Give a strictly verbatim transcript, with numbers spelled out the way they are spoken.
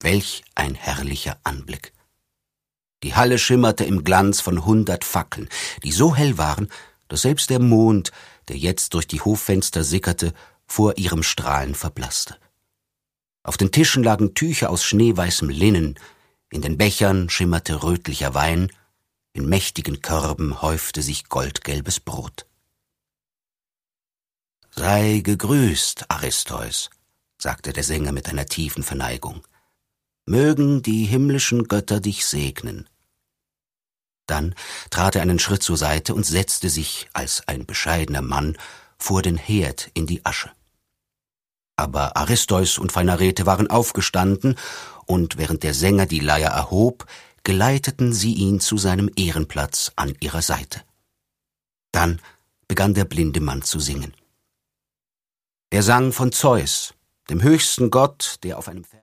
Welch ein herrlicher Anblick! Die Halle schimmerte im Glanz von hundert Fackeln, die so hell waren, dass selbst der Mond, der jetzt durch die Hoffenster sickerte, vor ihrem Strahlen verblasste. Auf den Tischen lagen Tücher aus schneeweißem Linnen, in den Bechern schimmerte rötlicher Wein, in mächtigen Körben häufte sich goldgelbes Brot. »Sei gegrüßt, Aristeus«, sagte der Sänger mit einer tiefen Verneigung. »Mögen die himmlischen Götter dich segnen.« Dann trat er einen Schritt zur Seite und setzte sich als ein bescheidener Mann vor den Herd in die Asche. Aber Aristeus und Phainarete waren aufgestanden, und während der Sänger die Leier erhob, geleiteten sie ihn zu seinem Ehrenplatz an ihrer Seite. Dann begann der blinde Mann zu singen. Er sang von Zeus, dem höchsten Gott, der auf einem